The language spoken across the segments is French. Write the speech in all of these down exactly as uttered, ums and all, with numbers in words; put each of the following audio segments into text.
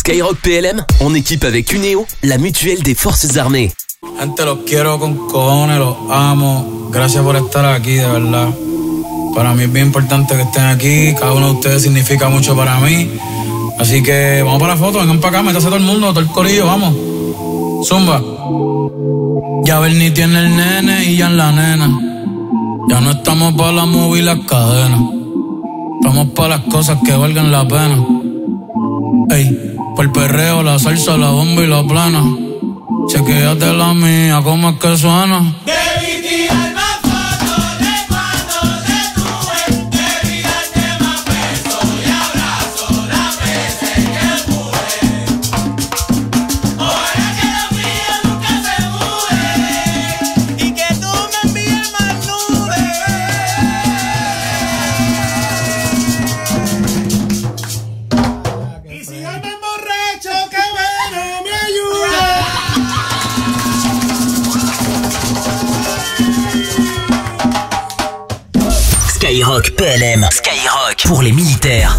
Skyrock P L M, en équipe avec Uneo, la mutuelle des forces armées. Gente, los quiero con cojones, los amo. Gracias por estar aquí, de verdad. Para mí es bien importante que estén aquí. Cada uno de ustedes significa mucho para mí. Así que vamos para la foto, vengan para acá, métase todo el mundo, todo el corillo, vamos. Zumba. Ya Bernie tiene el nene y ya en la nena. Ya no estamos para la movie y las cadenas. Estamos para las cosas que valgan la pena. Ey, por el perreo, la salsa, la bomba y la plana. Chequéate la mía, ¿cómo es que suena? Skyrock P L M, Skyrock pour les militaires.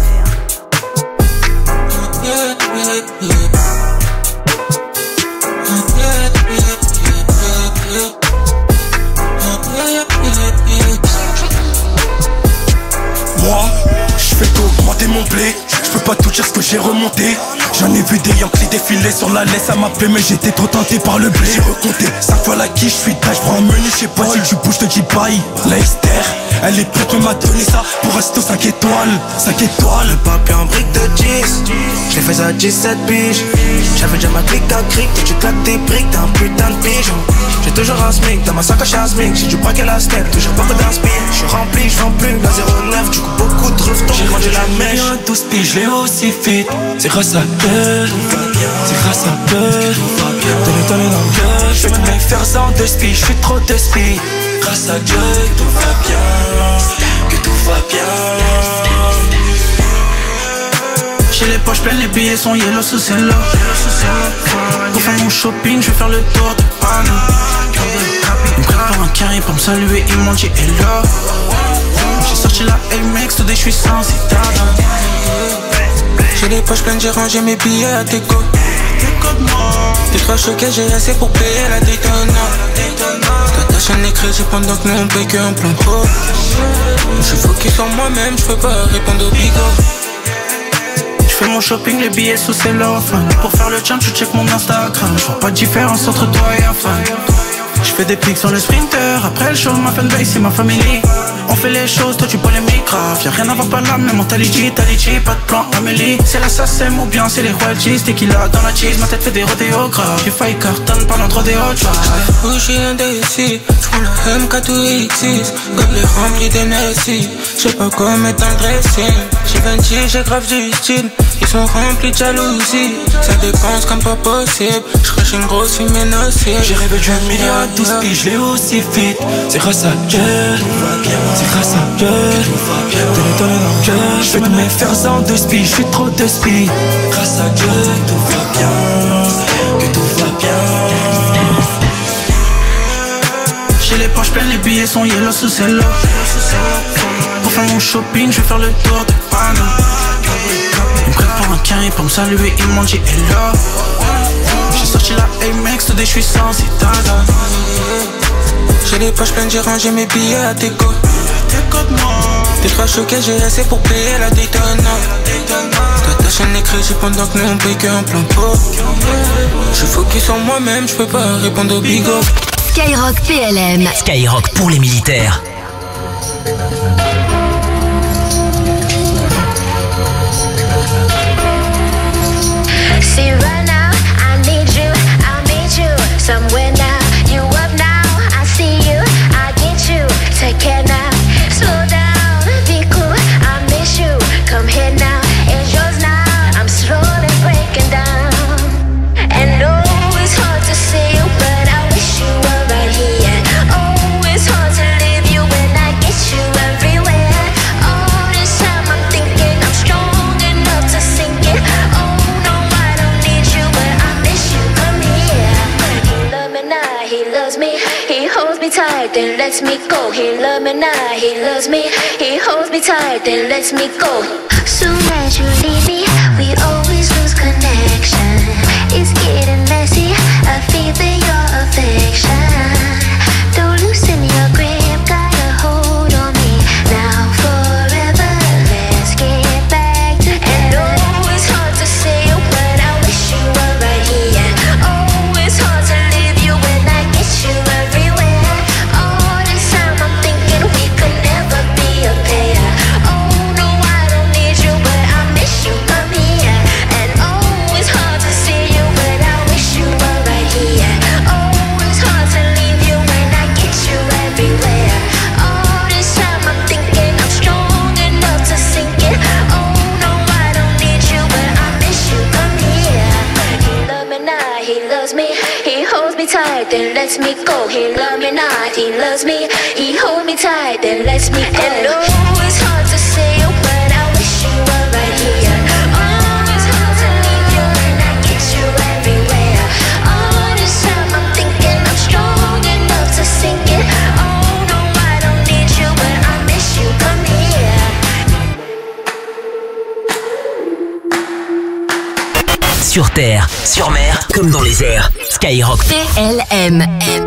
Moi, je fais qu'augmenter mon blé. Je peux pas tout dire ce que j'ai remonté. J'en ai vu des Yankees défiler sur la laisse, ça m'a plu mais j'étais trop tenté par le blé. J'ai recompté cinq fois la quiche, je suis tâche, j'prends un menu, je sais pas si tu bouges, te dis bye. La Esther, elle est prête, on m'a donné ça pour rester cinq étoiles, cinq étoiles. Le papier en brique de dix, j'ai fait ça à dix-sept piges. J'avais déjà ma clique à cric, et tu claques tes briques, t'es un putain de pigeon. J'ai toujours un smic, dans ma sacoche un smic. J'ai du braquer la step, toujours pas que d'inspire. J'suis rempli, j'vends plus, la zéro neuf, du coup beaucoup de rufton. J'ai mangé la mèche, douze piges, je l'ai aussi fit. C'est grâce à eux, c'est grâce à eux. Donne-le, donne-le dans le cœur. Je vais tous mes faire sans de speed, je suis trop de speed. Grâce à Dieu, que tout va bien, que tout va bien. j'ai les poches pleines, les billets sont yellow sous cello. Pour faire mon shopping, je vais faire le tour de Paris. Ils me prennent pour un carré pour me saluer, ils m'ont dit hello. J'ai sorti la A-Max, today je suis sans citadin. J'ai les poches pleines, j'ai rangé mes billets à déco. T'es trop choqué, j'ai assez pour payer la Daytona. Ta chaîne les crédits pendant que nous on paye qu'un plan pro. J'suis focus sur moi-même, j'peux pas répondre au bigot. J'fais mon shopping, les billets sous cellophane. Pour faire le champ, j'check mon Instagram. J'vois pas de différence entre toi et un fan. J'fais des pics sur le sprinter. Après le show, ma fanbase c'est ma famille. On fait les choses, toi tu polémiques grave. Y'a rien à voir par là, même mentality, tality. Pas de plan, Amélie. C'est l'assassin ou bien c'est les royalties. Tequila dans la cheese, ma tête fait des rodéos graves. J'ai failli carton parlant trop des hot drive. Où j'suis indécis, j'prends le M K deux X six. Gobelet rempli d'Hennessy. J'sais pas quoi mettre dans le dressing. J'ai vingt, j'ai grave du style. Ils sont remplis de jalousie. Ça dépense comme pas possible. J'crache une grosse fumée nocive. J'ai rêvé d'un million à douze piges, je l'ai aussi fit. C'est grâce à Dieu, c'est grâce à Dieu. Donne-le, donne-le dans le cœur. J'fais tous mes fers en deux speed, j'suis trop de speed. Grâce à Dieu, tout va bien, que tout va bien. J'ai les poches pleines, les billets sont yellow sous cello. Pour faire mon shopping, je vais faire le tour de Paris. Ils me prennent pour un carré pour me saluer, ils m'ont dit hello. J'ai sorti la A-Max, today je suis sans citadin. J'ai les poches pleines, j'ai rangé mes billets à déco. T'es trop choqué, j'ai assez pour payer la Daytona. Ta chaîne les crédits pendant que nous on paye qu'un plan pro. J'suis focus sur moi-même, j'peux pas répondre au bigot. Skyrock P L M. Skyrock pour les militaires. See right now, I need you, I'll meet you somewhere now. You up now, I see you, I get you. Take care now, slow down, be cool, I miss you. Come here now, it's yours now. I'm slowly breaking down. And oh, it's hard to see you, but I wish you were right here. Oh, it's hard to leave you when I get you everywhere. All this time I'm thinking I'm strong enough to sink it. Oh no, I don't need you, but I miss you. Come here. He loves me now, he loves me. He holds me tight, then lets me go. He loves me now, he loves me. He holds me tight, then lets me go. Soon as you leave me, we always lose connect. he loves me. He holds me tight, then lets me go. He loves me not, he loves me. He holds me tight, then lets me go. And oh, it's hard to say, but I wish you were right here. Oh, it's hard to leave you and I get you everywhere. All this time I'm thinking I'm strong enough to sink it. Oh no, I don't need you, but I miss you. Come here. Sur terre, sur mer, comme dans les airs. Skyrock. P L M.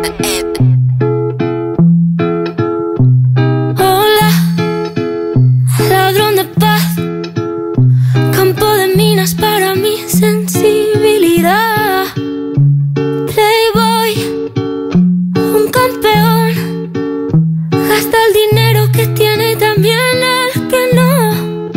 Hola, ladrón de paz, campo de minas para mi sensibilidad. Playboy, un campeón, gasta el dinero que tiene y también el que no.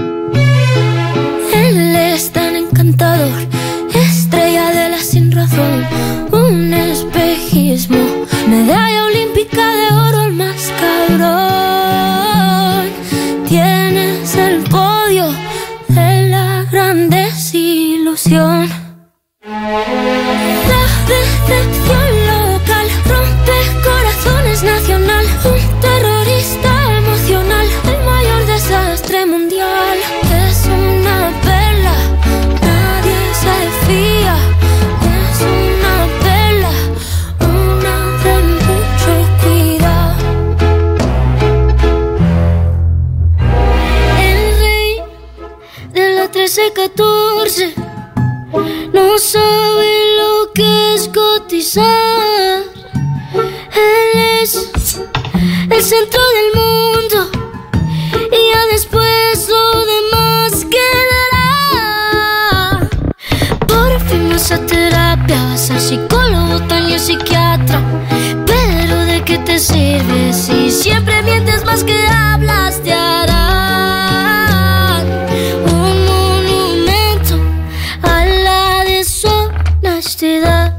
Él es tan encantador, estrella de la sin razón, un espejismo, medalla olímpica de oro, el más cabrón. Tienes el podio de la gran desilusión. La decepción local rompe corazones nacional, un terrorista emocional, el mayor desastre mundial. Es una perla, nadie se fía. Es una perla, una de mucho cuidado. El rey de la trece catorce no sabe lo que es cotizar. Él es el centro del mundo y ya después lo demás quedará. Por fin vas a terapia, vas al psicólogo, también psiquiatra. Pero ¿de qué te sirve si siempre mientes más que hablas? Te harán un monumento a la deshonestidad.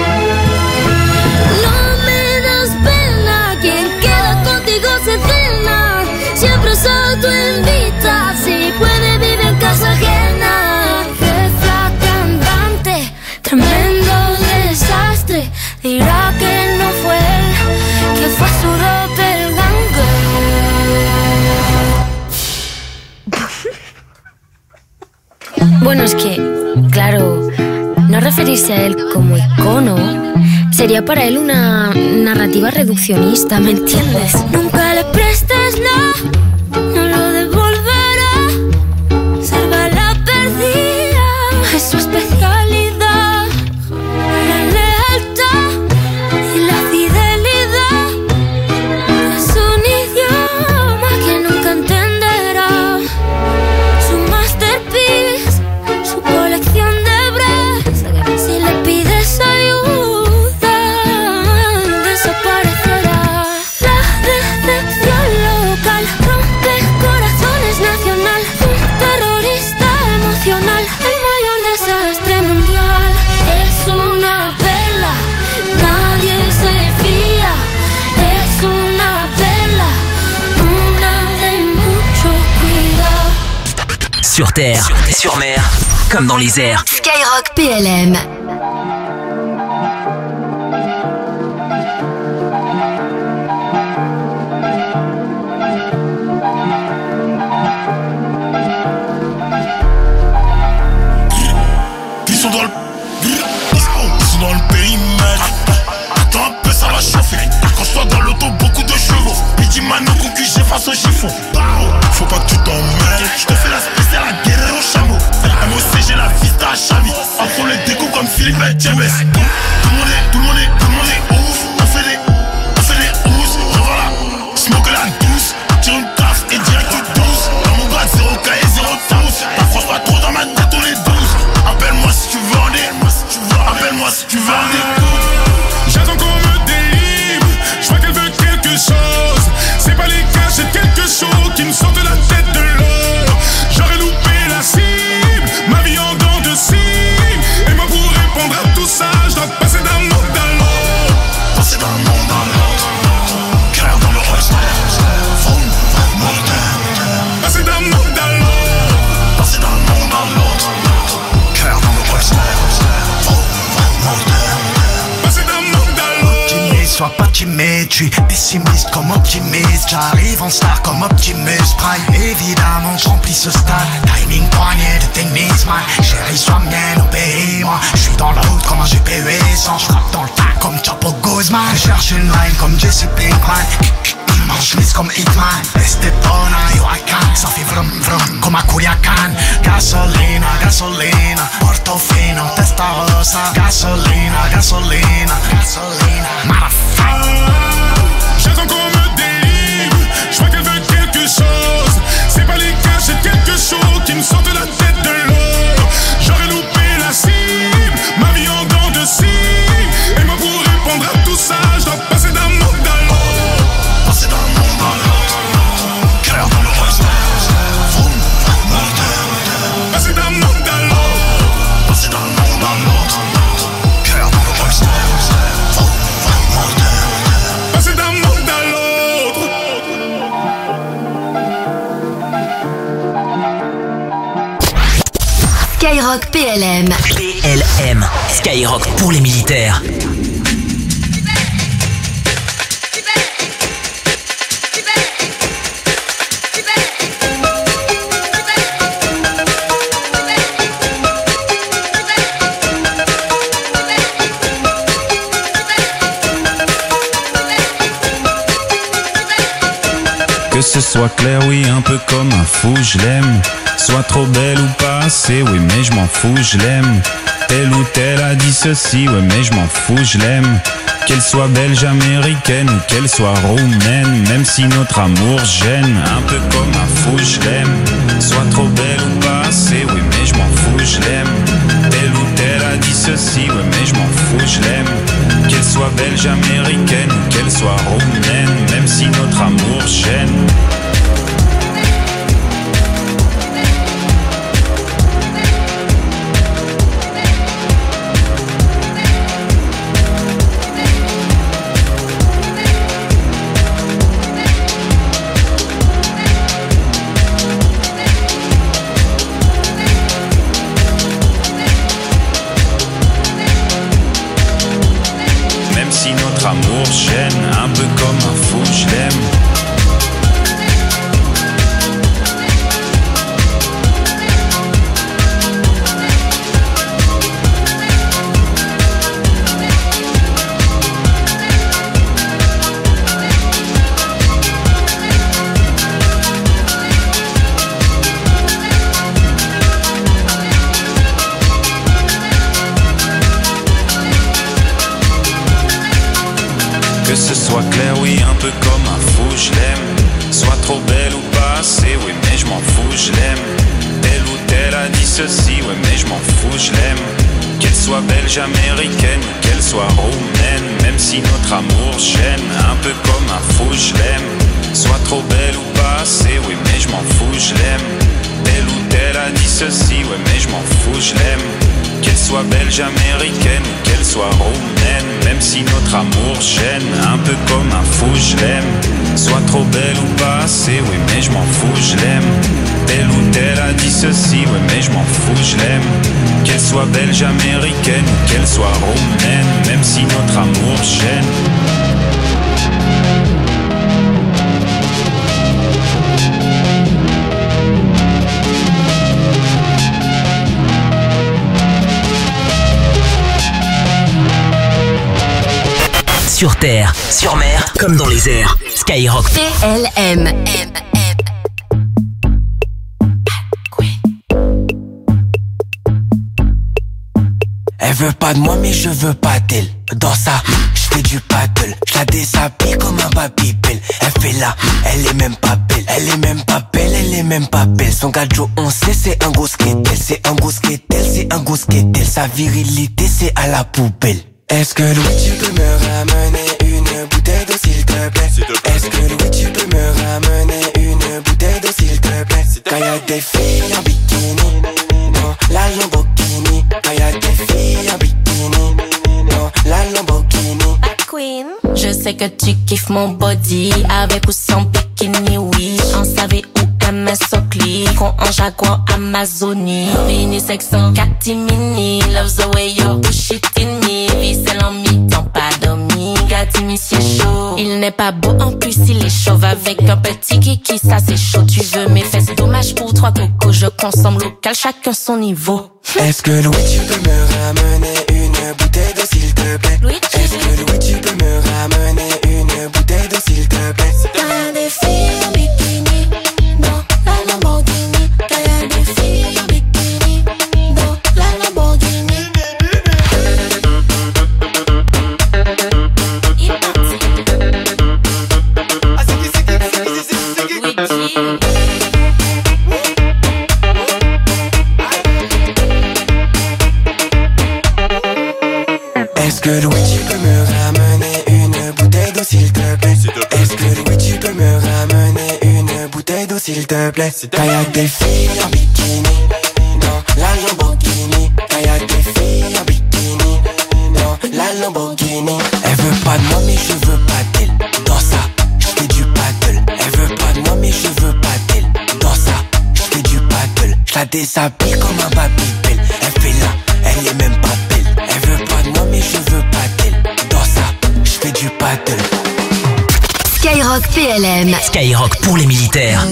No me das pena, quien queda contigo se cena. Siempre es autoinvita, si puede vive en casa ajena. Jefa cantante, tremendo desastre. Dirá que no fue él, que fue su doppelganger. Bueno, es que, claro, no referirse a él como icono sería para él una narrativa reduccionista, ¿me entiendes? Nunca le prestes no, no lo devolverá. Ser bala perdida es su especialidad. La lealtad y la fidelidad es un idioma que nunca entenderá. Su masterpiece, su colección de bras. Si le pides ayuda, desaparecerá. La decepción local rompe corazones nacional, un terrorista emocional, el mayor desastre mundial. Es una perla, nadie se fía. Es una perla, una de mucho cuidado. Sur terre, sur mer, comme dans les airs. Skyrock P L M. Ils sont dans le... Ils sont dans le périmètre. Attends un peu, ça va chauffer. Accroche-toi dans l'auto, beaucoup de chevaux. Pidgey Mano, concu, j'ai face au chiffon. Faut pas que tu t'en mêles. Je te fais la spéciale à guerrier au chameau. M O C, j'ai la vista à Chavi. Entre les décos comme Philippe et James. Tout le monde est, tout le monde est, tout le monde est ouf. On fait des, on fait des housses. Revoilà, smoke la douce. Tire une taf et direct une douce. Dans mon grade, zéro K et zéro Taos. T'approches pas trop dans ma tête, on est douze. Appelle-moi si tu veux en est. Appelle-moi si tu veux en est. J'attends qu'on me délivre. Je vois qu'elle veut quelque chose. C'est pas les cas, j'ai quelque chose qui me sort de la tête de l'or. J'aurais loupé la cible, ma vie en dents de cible. Et moi pour répondre à tout ça, je dois passer d'un monde à l'autre. Passer d'un monde à l'autre. Cœur dans le holster. Vroom, vroom, mortel. Passer d'un monde à l'autre. Passer d'un monde à l'autre. Cœur dans le holster. Vroom, vroom, mortel. sois pas timide. Je suis pessimiste comme optimiste. J'arrive en star comme Optimus Prime. Évidemment, j'remplis ce stade. Timing poignet de tennis, man. Chérie, sois mienne, obéis-moi. Je suis dans la route comme un G P huit-cent. J'frappe dans le tas comme Chapo Guzman. Je cherche une line comme Jesse Pinkman. Chemise comme Hitman. Estepona, yo I can. Ça fait vrum vrum comme a Culiacan. Gasolina, gasolina. Portofino, Testarossa. Gasolina, gasolina, gasolina. Motherfucker. J'attends qu'on me délivre. J'vois qu'elle veut quelque chose. C'est pas les cas, j'ai quelque chose qui me sort de la tête de l'eau. J'aurais loupé la cible. Ma vie en dents de scie. Et moi pour répondre à tout ça, j'dois passer d'un monde à l'autre. Passer d'un monde à l'autre. Cœur dans le reste. Passer d'un monde à l'autre. Passer d'un monde à l'autre. Cœur dans le reste. Passer d'un monde à l'autre. Skyrock P L M. P L M, Skyrock pour les militaires. Que ce soit clair, oui, un peu comme un fou, je l'aime. Soit trop belle ou pas assez, oui, mais je m'en fous, je l'aime. Telle ou telle a dit ceci, ouais, mais je m'en fous, je l'aime. Qu'elle soit belge, américaine ou qu'elle soit roumaine, même si notre amour gêne, un peu comme un fou, je l'aime. Soit trop belle ou pas assez, oui, mais je m'en fous, je l'aime. Telle ou telle a dit ceci, ouais, mais je m'en fous, je l'aime. Qu'elle soit belge, américaine ou qu'elle soit roumaine, même si notre amour gêne. Amour gêne, un peu comme un fou, je l'aime. Que ce soit clair, oui, un peu comme un fou, je l'aime. Soit trop belle ou pas assez, oui, mais je m'en fous, je l'aime. Telle ou telle a dit ceci, oui, mais je m'en fous, je l'aime. Qu'elle soit belge, américaine ou qu'elle soit roumaine, même si notre amour gêne, un peu comme un fou, je l'aime. Soit trop belle ou pas assez, oui, mais je m'en fous, je l'aime. Telle ou telle a dit ceci, oui, mais je m'en fous, je l'aime. Qu'elle soit belge, américaine ou qu'elle soit roumaine, même si notre amour gêne, un peu comme un fou, je l'aime. Soit trop belle ou pas assez, oui, mais je m'en fous, je l'aime. Telle ou telle a dit ceci, oui, mais je m'en fous, je l'aime. Qu'elle soit belge, américaine ou qu'elle soit roumaine, même si notre amour gêne. Sur terre, sur mer, comme dans les airs. Skyrock. P L M. Elle veut pas de moi mais je veux pas d'elle. Dans ça, je fais du paddle. Je la déshabille comme un babybel. Elle fait là, elle est même pas belle. Elle est même pas belle, elle est même pas belle. Son gadjo on sait c'est un gros skatel. C'est un gros skatel, c'est un gros skatel. Sa virilité c'est à la poubelle. Est-ce que Louis tu peux me ramener une bouteille d'eau s'il te plaît? Est-ce que Louis tu peux me ramener une bouteille d'eau s'il te plaît? Quand y'a des filles en bikini, non, la Lamborghini. Quand y'a des filles en bikini, non, la Lamborghini. Queen, je sais que tu kiffes mon body, avec ou sans bikini, oui. En savait où M S Oakley, con en Jaguar Amazonie. Vini sexant, catimini, loves the way you push it in me. Vissel en mi-temps, pas dormi, gâti monsieur n'est pas beau, en plus il est chauve. Avec un petit kiki, ça c'est chaud. Tu veux mes fesses, dommage pour trois cocos. Je consomme local, chacun son niveau. Est-ce que Louis tu peux me ramener une bouteille d'eau s'il te plaît? Est-ce que Louis tu peux me ramener une bouteille d'eau s'il te plaît? T'as des filles en bikini dans la Lamborghini. T'as des filles en bikini dans la Lamborghini. Est-ce que Louis tu peux me ramener une bouteille d'eau s'il te plaît? Est-ce que Louis tu peux me ramener une bouteille d'eau s'il te plaît? Quand y'a des filles en bikini dans la Lamborghini. Quand y'a des filles en bikini dans la Lamborghini. Elle veut pas de moi mais je veux pas d'elle. Dans ça, je fais du paddle. Elle veut pas de moi mais je veux pas d'elle. Dans ça, je fais du paddle. Je la déshabille comme un babybel. Elle fait là, elle est même pas belle. Elle veut pas de moi mais je veux pas d'elle. Dans ça, je fais du paddle. Skyrock P L M. Skyrock pour les militaires.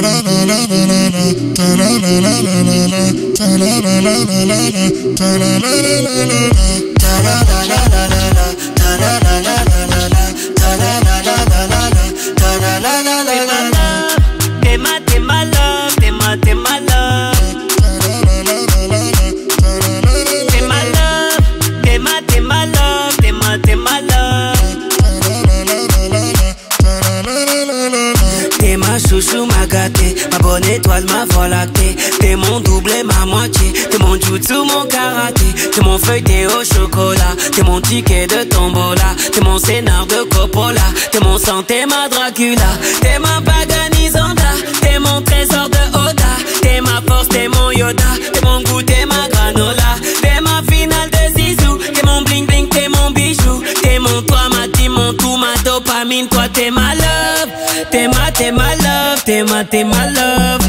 T'es ma, t'es ma love, t'es ma, t'es ma love. T'es ma love, t'es ma, t'es ma love, t'es ma, t'es ma love. T'es ma chouchou, ma gâtée, ma bonne étoile, ma voie lactée. T'es mon doublé, ma moitié. T'es mon jutsu, mon karaté. T'es mon feuilleté au chocolat. T'es mon ticket de tombola. T'es mon scénar de Coppola. T'es mon sang, t'es ma Dracula. T'es ma Paganisanda. T'es mon trésor de Oda. T'es ma force, t'es mon Yoda. T'es mon goût, t'es ma granola. T'es ma finale de Zizou. T'es mon bling bling, t'es mon bijou. T'es mon toi, ma team, mon tout, ma dopamine. Toi, t'es ma love. T'es ma, t'es ma love. T'es ma, t'es ma love.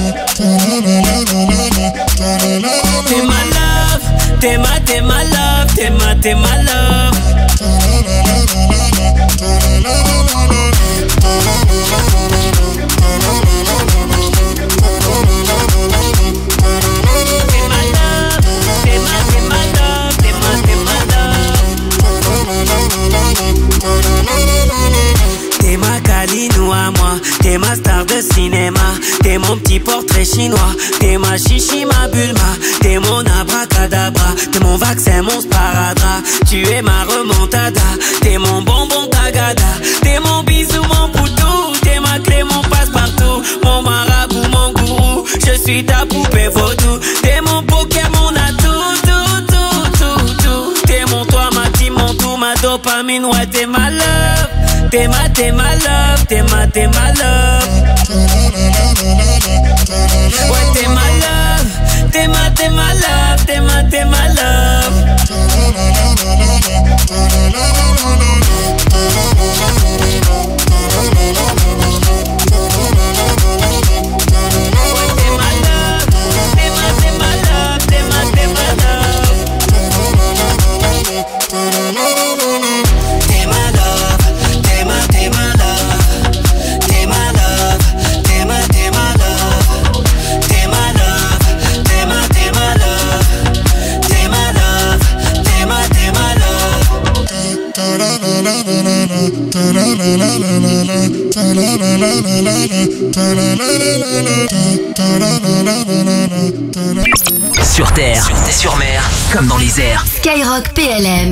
T'es ma love. T'es ma, t'es ma love. T'es ma, t'es ma love. T'es ma Kalino à moi, t'es ma star de cinéma, t'es mon petit portrait chinois, t'es ma chichi, ma Bulma, t'es mon abracadabra, t'es mon vaccin, mon sparadrap, tu es ma remontada, t'es mon bonbon tagada, t'es mon bisou, mon poutou, t'es ma clé, mon passe-partout, mon marabout, mon gourou, je suis ta poupée vaudou, t'es mon poker, mon atout, tout, tout, tout, tout, t'es mon toi, ma team, mon tout, ma dopamine, ouais, t'es ma love. T'es ma, t'es ma love, t'es ma, t'es ma love. Ouais, t'es ma love, t'es ma, t'es ma love, t'es ma, t'es ma love. Sur terre, sur mer, comme dans les airs. Skyrock P L M.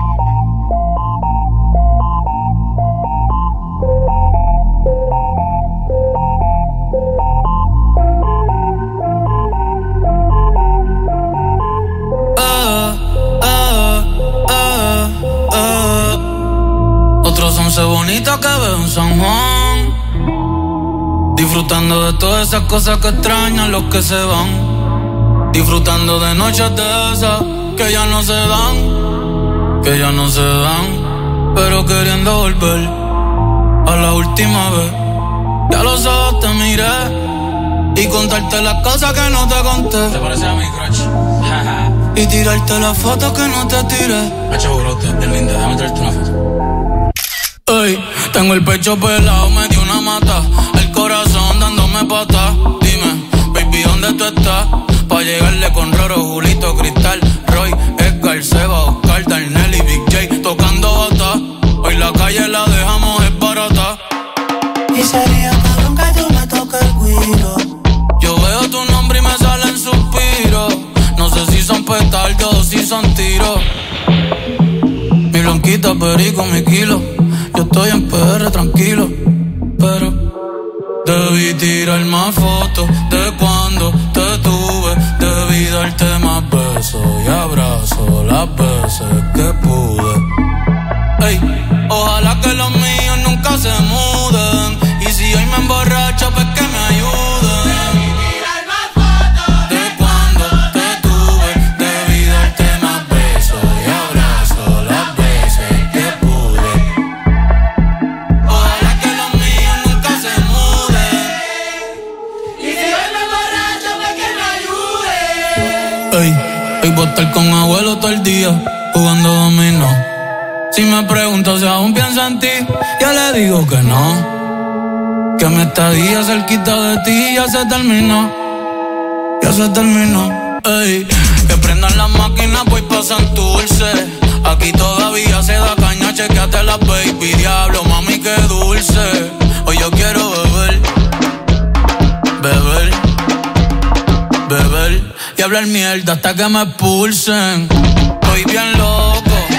Otros once bonitos que veo en San Juan, disfrutando de todas esas cosas que extrañan los que se van. Disfrutando de noches de esas que ya no se dan, que ya no se dan, pero queriendo volver a la última vez. Ya los ojos te miré y contarte las cosas que no te conté. ¿Te parece a mi crush? Y tirarte las fotos que no te tiré. Hacho, bro, te linda, déjame traerte una foto. Ey, Tengo el pecho pelado, me dio una mata, el corazón dándome pata. Dime, baby, ¿dónde tú estás? Pa' llegarle con Roro, Julito, Cristal, Roy, Edgar, Seba, Oscar, Darnell y Big J tocando bata. Hoy la calle la dejamos es barata. Y sería cabrón que tú me toques el guiro. Yo veo tu nombre y me salen suspiros. No sé si son petardos o si son tiros. Mi blanquita, perico, mi kilo. Yo estoy en P R tranquilo, pero debí tirar más fotos de cuando te tuve. Debí darte más besos y abrazos las veces que pude. Ey, ojalá que los míos nunca se muden. Y si hoy me emborracho, pues que me ayuden. Debí tirar más fotos de cuando te tuve. Debí darte más besos y abrazos las veces que pude. Ojalá que los míos nunca se muden. Y si hoy me emborracho, pues que me ayuden. Ey, hoy voy a estar con abuelo todo el día jugando dominó. Si me pregunto si aún pienso en ti, ya le digo que no. Que mi estadía cerquita de ti ya se terminó. Ya se terminó. Ey, que prendan las máquinas, voy pa' Santurce. Aquí todavía se da caña, chequeate la baby. Diablo, mami, qué dulce. Hoy yo quiero beber, beber, beber y hablar mierda hasta que me expulsen. Estoy bien loco.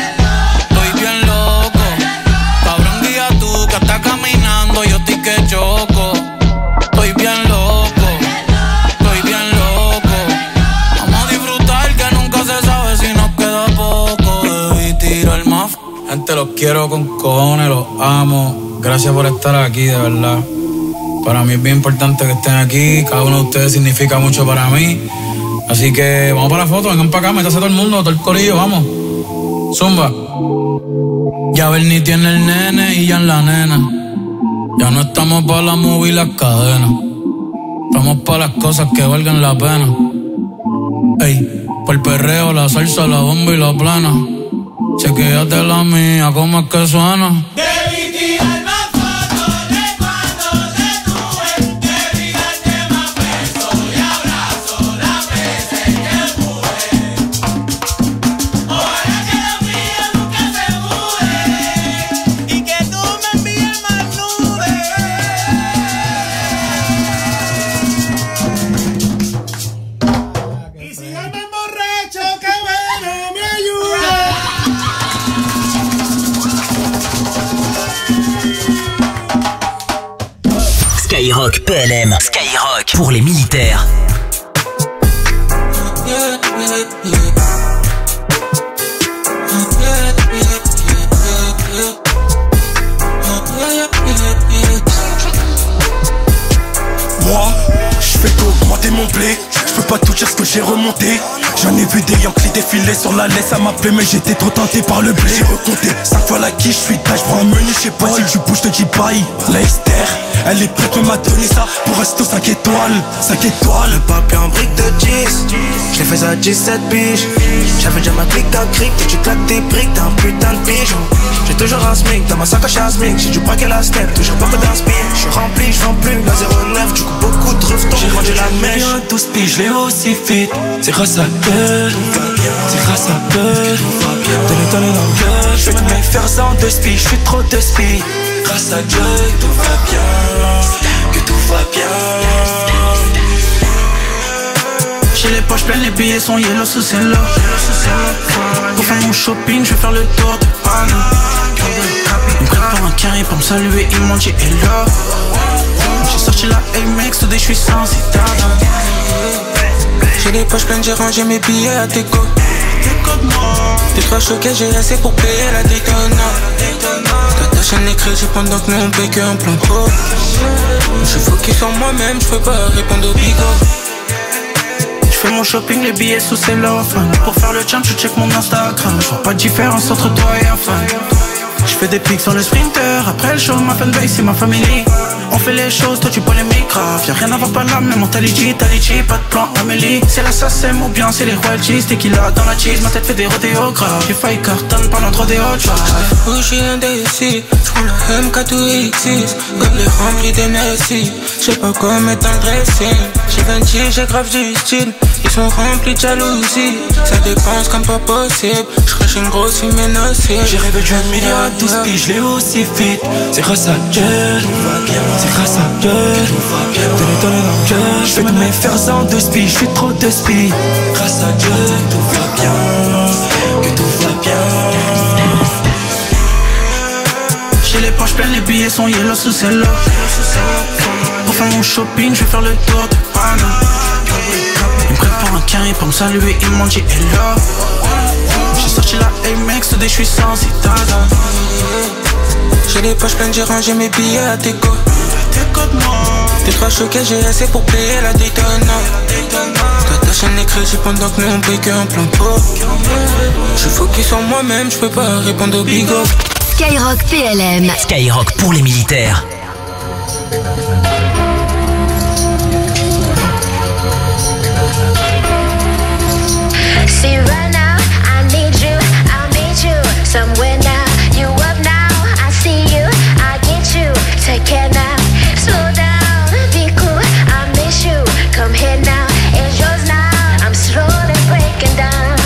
Que está caminando, yo estoy que choco. Estoy bien loco, estoy bien loco. Vamos a disfrutar que nunca se sabe si nos queda poco. Debí tirar más. Gente, los quiero con cojones, los amo. Gracias por estar aquí, de verdad. Para mí es bien importante que estén aquí. Cada uno de ustedes significa mucho para mí. Así que vamos para la foto, vengan para acá, métase todo el mundo, todo el corillo, vamos. Zumba. Ya Bernie tiene el nene y ya en la nena. Ya no estamos pa' la movie y las cadenas. Estamos pa' las cosas que valgan la pena. Ey, por el perreo, la salsa, la bomba y la plana. Chequéate la mía, ¿cómo es que suena? Debí tirar más fotos de cuando te tuve. Debí darte más besos y abrazos las veces que pude. Ojalá que los míos nunca se muden y que tú me envíes más nubes. Y si yo me emborracho, que bueno me ayude. Skyrock P L M. Skyrock pour les militaires. Moi, je fais qu'augmenter mon blé. Je peux pas tout dire ce que j'ai remonté. J'en ai vu des Yankees défiler sur la laisse, ça m'a plu mais j'étais trop tenté par le blé. J'ai recompté cinq fois la quiche, je suis tâche, je prends un menu, je sais pas si tu bouges, je te dis bye. La Esther, elle est prête, m'a donné ça pour rester aux cinq étoiles, cinq étoiles. Le papier en brique de dix, je l'ai fait à dix-sept piges. J'avais déjà ma clique à cric, et tu claques tes briques, t'es un putain de pigeon. J'ai toujours un smic, dans ma sacoche à smic, j'ai du paquet la step, toujours pas que d'un spin. J'suis rempli, j'vends plus, la zéro neuf, du coup beaucoup de refs, j'ai vendu la mèche. J'ai douze piges, je l'ai aussi fit. C'est grâce à Dieu, c'est grâce à Dieu. Donne-le, donne-le dans le cœur. J'fais tous mes fers en deux spies, j'suis trop de spies. Grâce à Dieu, que tout va bien, que tout va bien. J'ai les poches pleines, les billets sont yellow sous celle-là. Pour faire mon shopping, je vais faire le tour de Paris. Ils me prennent pour un carré pour me saluer, ils m'ont dit hello. J'ai sorti la A-Max, today je suis sans citadin. J'ai les poches pleines, j'ai rangé mes billets à déco. T'es trop choqué, j'ai assez pour payer la Daytona. T'as ta chaîne les crédits pendant que nous on paye qu'un plan pro. Je focus sur moi-même, je peux pas répondre au bigot. J'fais mon shopping, les billets sous cellophane. Pour faire le champ, tu check mon Instagram. J'vois pas de différence entre toi et un fan. J'fais des pics sur le sprinter, l'heure après le show, ma fanbase c'est ma famille. On fait les choses, toi tu polémiques grave. Y'a rien à voir par là, même mentalité, Talichi, pas de plan, Amélie. C'est l'assassin ou bien c'est les royalties, tequila dans la cheese, ma tête fait des rodéos graves. J'ai failli cartonne pendant trop des hot shots. Où j'suis indécis, j'prends la M K deux X six, gobelet rempli de Messi. J'sais pas quoi mettre dans le dressing. J'ai vingt, j'ai grave du style. Ils sont remplis de jalousie. Ça dépense comme pas possible. J'crache une grosse fumée nocive. J'ai rêvé d'un milliard à douze piges, je l'ai aussi vite. C'est grâce à Dieu, c'est grâce à Dieu. Donne ton dans Dieu. J'fais tous mes fers en douze piges, j'suis trop de speed. Grâce à Dieu, tout va bien, que tout va bien. J'ai les poches pleines, les billets sont yellow sous celle-là. Pour faire mon shopping, je vais faire le tour de Panama. Ils me prennent pour un carré pour me saluer, ils m'ont dit hello. J'ai sorti la A-Max, today je suis sans citadin. J'ai les poches pleines, j'ai rangé mes billets à Teco. T'es trois choqués, j'ai assez pour payer la Daytona. Ta chaîne est crédit pendant que nous on paye qu'un plein pot. Je focus sur moi-même, je peux pas répondre au bigot. Skyrock P L M. Skyrock pour les militaires. See right now, I need you, I'll meet you somewhere now. You up now, I see you, I get you. Take care now, slow down, be cool, I miss you. Come here now, it's yours now. I'm slowly breaking down.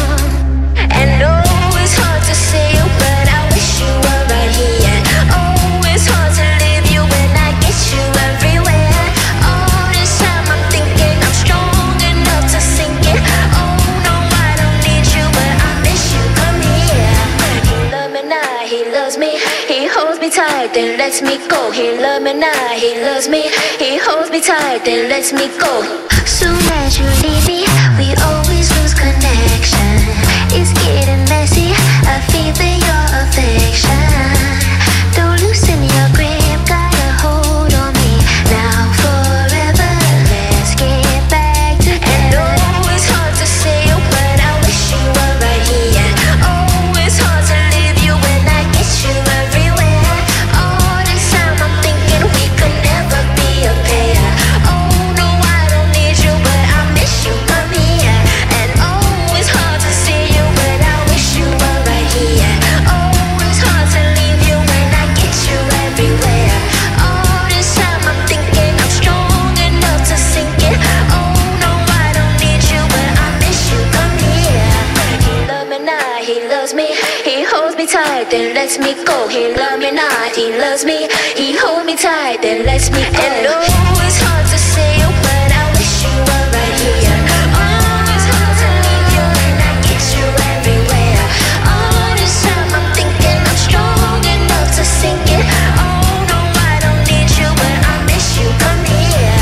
And no, it's hard to see you, but I wish you were right here. Oh, it's hard to leave you when I get you everywhere. All this time I'm thinking I'm strong enough to sink it. Oh no, I don't need you, but I miss you. Come here. He love me now, he loves me. He holds me tight, then lets me go. He love me now, he loves me. He holds me tight, then lets me go. Soon as you leave me, we always lose connection. It's getting messy, I feel for your affection. Don't loosen your grip, got a hold on me. Now forever, let's get back together. And oh, it's hard to say you, but I wish you were right here. Oh, it's hard to leave you when I get you everywhere. All this time I'm thinking we could never be a pair. Oh no, I don't need you, but I miss you. Come here. And oh, it's hard to see you, but I wish you were right here. Oh, it's hard to leave you when I get you everywhere. All this time I'm thinking I'm strong enough to sink it. Oh no, I don't need you, but I miss you. Come here. He love me now, he loves me. He holds me tight, then lets me go. He love me now, he loves me. He holds me tight, then lets me go. And oh, it's hard to say you, but I wish you were right here. Oh, it's hard to leave you when I get you everywhere. All this time I'm thinking I'm strong enough to sink it. Oh no, I don't need you, but I miss you. Come here.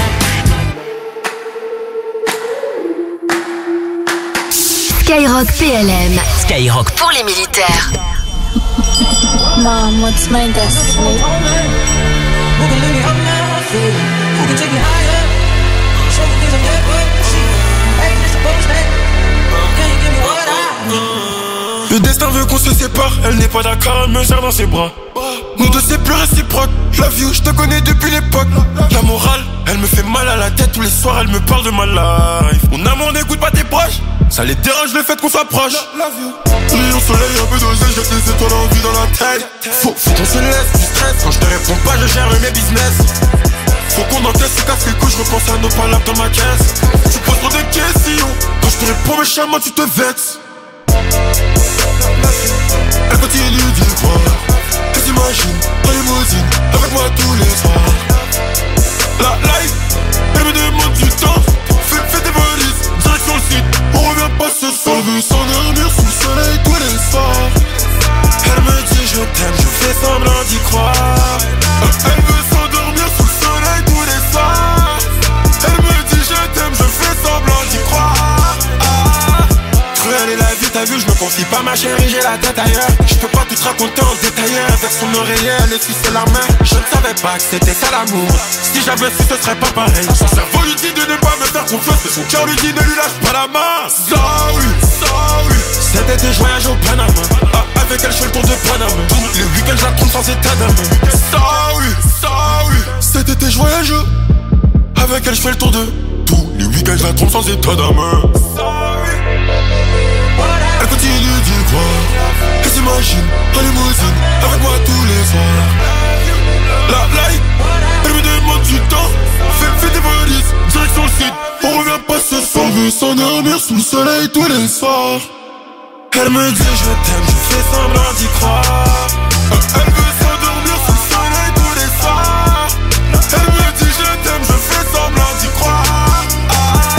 Skyrock P L M. Skyrock Pour les militaires. Mom, what's my destiny? Who can lift me up now? Who can take me higher? Show me things I've never seen. Ain't this supposed to? Can you give me what I need? Le destin veut qu'on se sépare, elle n'est pas d'accord, elle me serre dans ses bras. Nous deux c'est plus réciproque, love you, je te connais depuis l'époque. La morale, elle me fait mal à la tête, tous les soirs elle me parle de ma life. Mon amour n'écoute pas tes proches, ça les dérange le fait qu'on soit proche. Nuit au soleil, un peu d'oseille, jette les étoiles en vue dans la tête. Faut, faut qu'on se laisse du stress, quand je te réponds pas je gère mes business. Faut qu'on encaisse, se casse les couilles, je repense à nos palabres dans ma caisse. Tu poses trop de questions, quand je te réponds méchamment tu te vexes. Elle continue d'y croire, elle s'imagine dans les limousine avec moi tous les soirs. La life, elle me demande du temps. Fais, fais tes valises, direction le site. On revient pas ce soir. Elle veut s'endormir sous le soleil tous les soirs. Elle me dit je t'aime, je fais semblant d'y croire. Elle veut s'endormir sous le soleil tous les soirs. Elle me dit je t'aime, je fais semblant d'y croire. Ah. Cruelle est la vie, t'as vu, je me confie pas ma chérie, j'ai la tête ailleurs. Je peux pas tout te raconter en détail. Avec son oreiller, elle essuie la main. Je ne savais pas que c'était ça l'amour. Si j'avais su, ce serait pas pareil. Son cerveau lui dit de ne pas me faire confiance, mais son cœur lui dit ne lui lâche pas la main. Sorry, sorry. Cet été, je voyage au Panama. Ah, avec Avec elle je fais le tour de Paname. Tous les week-ends je la trompe sans état d'âme. Ça oui, ça oui. Cet été je voyage. Avec elle je fais le tour de. Tous les week-ends je la trompe sans état d'âme. Elle continue d'y croire. Elle s'imagine en limousine avec moi tous les soirs. La light, elle me demande du temps. Fais, fais des valises, direction le site. On revient pas ce soir. On veut s'endormir sous le soleil tous les soirs. Elle me dit je t'aime, je fais semblant d'y croire. Elle veut s'endormir sous le soleil tous les soirs. Elle me dit je t'aime, je fais semblant d'y croire. Ah.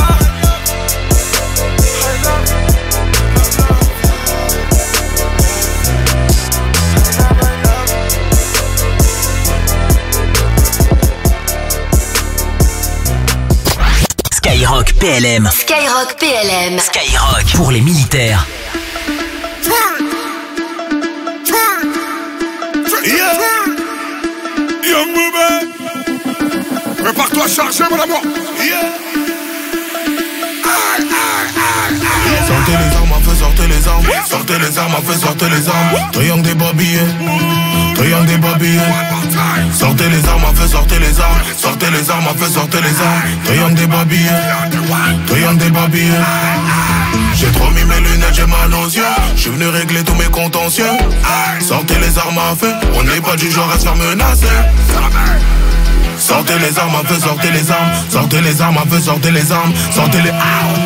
Skyrock P L M. Skyrock P L M. Skyrock pour les militaires. Yeah. Young woman, prépare-toi à charger mon amour. Yeah. Aïe, aïe, aïe, aïe. Sortez les armes, à feu, sortez les armes. Sortez les armes, à feu, sortez les armes. Triangle des babillets, triangle des babillets. Sortez les armes, à feu, sortez les armes. Sortez les armes, à feu, sortez les armes. Triangle des babillets, triangle des babillets. J'ai trop mis mes lunettes, j'ai mal aux yeux. J'suis venu régler tous mes contentieux. Sortez les armes à feu, on n'est pas du genre à se faire menacer. Sortez les armes à feu, sortez les armes. Sortez les armes à feu, sortez les armes. Sortez les...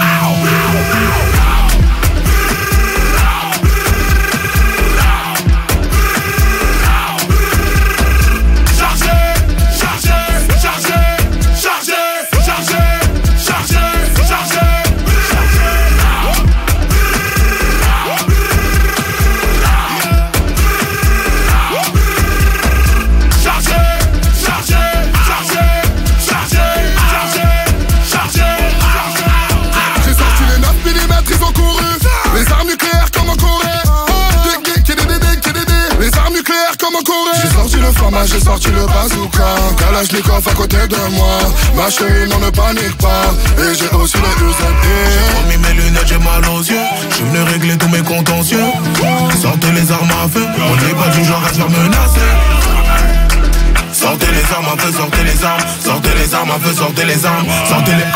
J'ai sorti le bazooka, Kalachnikov à côté de moi. Ma chérie, non ne panique pas. Et j'ai aussi le U Z D. J'ai trop mis mes lunettes, j'ai mal aux yeux. J'suis venu régler tous mes contentieux. Sortez les armes à feu, on n'est pas du genre à se faire menacer. Sortez les armes à feu, sortez les armes. Sortez les armes à feu, sortez les armes. Sortez les...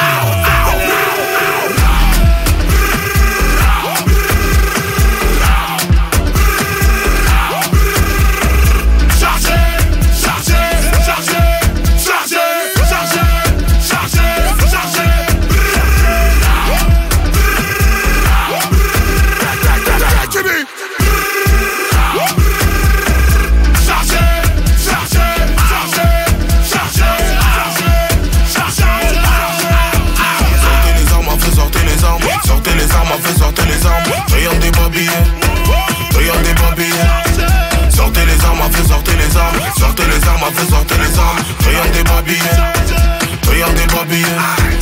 Sortez les armes, triangle des babillets, triangle des babillets. Sortez les armes à feu, sortez les armes. Sortez les armes à feu, sortez les armes. Triangle des babillets, triangle des babillets.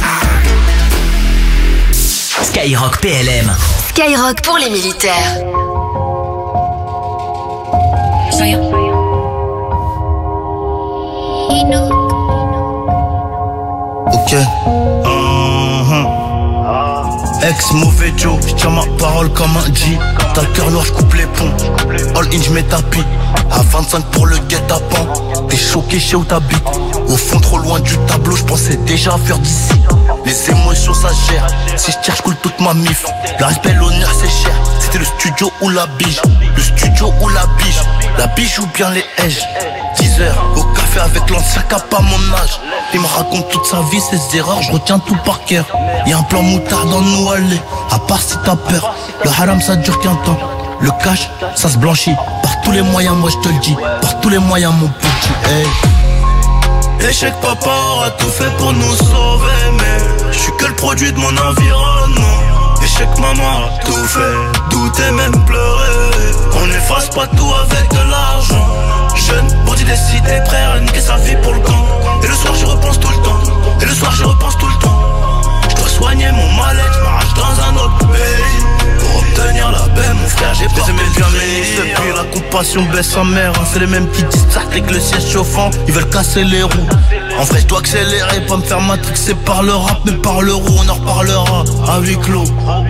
Skyrock P L M. Skyrock pour les militaires. Ok. Uh-huh. Ex mauvais Joe, j'tiens ma parole comme un G. T'as le cœur noir, j'coupe les ponts. All in, j'mets tapis. À vingt-cinq pour le guet-apens. T'es choqué chez où t'habites. Au fond, trop loin du tableau, j'pensais déjà à faire d'ici. Les émotions, ça gère. Si j'tire, j'coule toute ma mif. Le respect, l'honneur, c'est cher. C'était le studio ou la bige. Le studio ou la bige. La bige ou bien les hedges. dix heures au café avec l'ancien cap à mon âge. Il me raconte toute sa vie, ses erreurs, je retiens tout par cœur. Y'a un plan moutard dans nous aller, à part si t'as peur. Le haram ça dure qu'un temps, le cash ça se blanchit. Par tous les moyens, moi je te le dis, par tous les moyens mon petit. Hey. Échec papa aura tout fait pour nous sauver, mais je suis que le produit de mon environnement. Échec maman a tout fait, douter même pleurer. On n'efface pas tout avec de l'argent. Jeune, bandit décidé, prêt à niquer sa vie pour le camp. Et le soir j'y repense tout le temps. Et le soir j'y repense tout le temps. Je dois soigner mon mal-être, je m'arrache dans un autre pays. Pour obtenir la paix, mon frère, j'ai porté le bien ministre. Depuis la compassion baisse sa mère. C'est les mêmes qui disent avec le siège chauffant. Ils veulent casser les roues. En vrai je dois accélérer, pas me faire matrixer par le rap. Mais par l'euro on en reparlera à huis clos. À la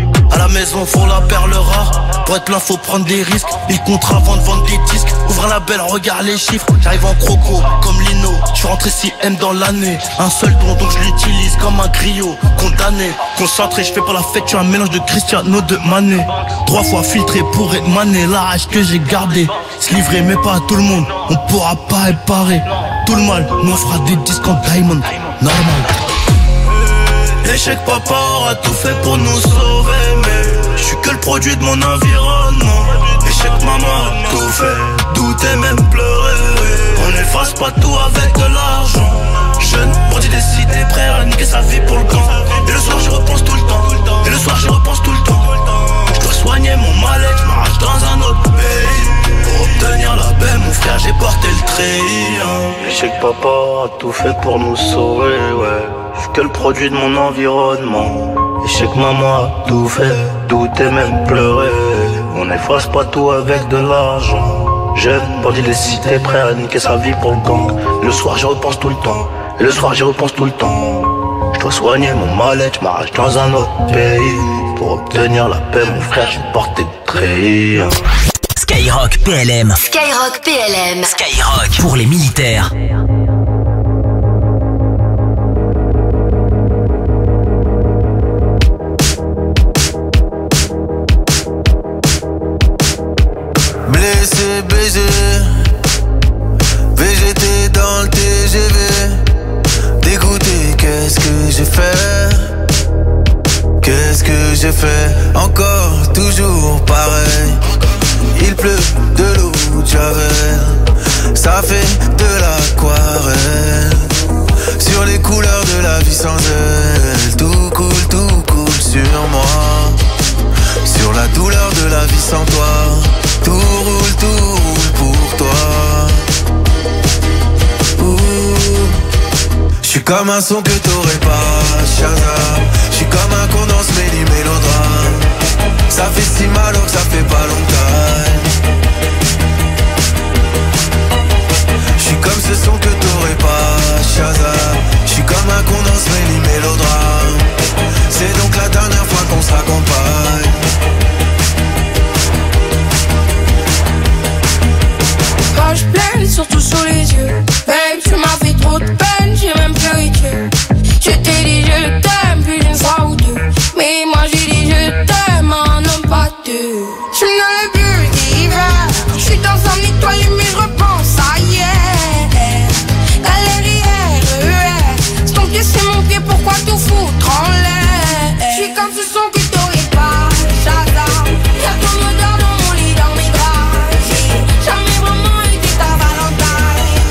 la maison faut la perle rare. Pour être plein faut prendre des risques. Il comptera avant de vendre des disques. Ouvre un label, regarde les chiffres. J'arrive en croco comme Lino. J'suis rentré six M dans l'année. Un seul don donc je l'utilise comme un griot. Condamné, concentré, je fais pas la fête. Tu un mélange de Cristiano de Mané. Trois fois filtré pour être mané. La rage que j'ai gardé. Se livrer mais pas à tout le monde. On pourra pas réparer. Tout le mal m'offre des disques en diamond. Normal. Échec papa aura tout fait pour nous sauver. Mais je suis que le produit de mon environnement. Échec maman a tout fait, douter même pleurer. On n'efface pas tout avec de l'argent. Jeune, produit des cités, prêt à niquer sa vie pour le camp. Et le soir j'y repense tout le temps. Et le soir j'y repense tout le temps. Je dois soigner mon mal-être, je m'arrache dans un autre pays. Pour obtenir la paix, mon frère, j'ai porté le treillis. Échec papa a tout fait pour nous sauver, ouais. Je suis que le produit de mon environnement. Échec maman a tout fait, douter même pleurer. On n'efface pas tout avec de l'argent. Jeune, bandit des cités, prêt à niquer sa vie pour le gang. Et le soir j'y repense tout le temps. Et le soir j'y repense tout le temps. Je dois soigner mon mal-être, je m'arrache dans un autre pays. Pour obtenir la paix, mon frère, j'ai porté de treillis. Skyrock P L M. Skyrock P L M. Skyrock pour les militaires. Blessé, baisé, V G T dans le T G V. Dégoûté, qu'est-ce que j'ai fait? Qu'est-ce que j'ai fait? Encore, toujours pareil. Il pleut de l'eau de Javel. Ça fait de l'aquarelle. Sur les couleurs de la vie sans elle. Tout coule, tout coule sur moi. Sur la douleur de la vie sans toi. Tout roule, tout roule pour toi. J'suis comme un son que t'aurais pas, Shazam. J'suis comme un condensé mêlé mélodrame. Ça fait si mal alors que ça fait pas longtemps. J'suis comme ce son que t'aurais pas, Shazam. J'suis comme un condensé mêlé mélodrame. C'est donc la dernière fois qu'on se raccompagne. Rage pleine, surtout sur les yeux. Babe, tu m'as fait trop de peine, j'ai même pleuré Dieu. Je t'ai dit je t'aime plus d'une fois ou deux. Mais moi j'ai dit je t'aime, un homme pas deux. Je suis dans le bulle d'hiver. Je suis dans un étoile mais je repense à hier. Galérière, R E R. C'est ton pied, c'est mon pied, pourquoi tout foutre en l'air? Je suis comme ce son que t'aurais pas, Shazam. Y'a ton odeur dans mon lit, dans mes draps. J'ai jamais vraiment été ta Valentine.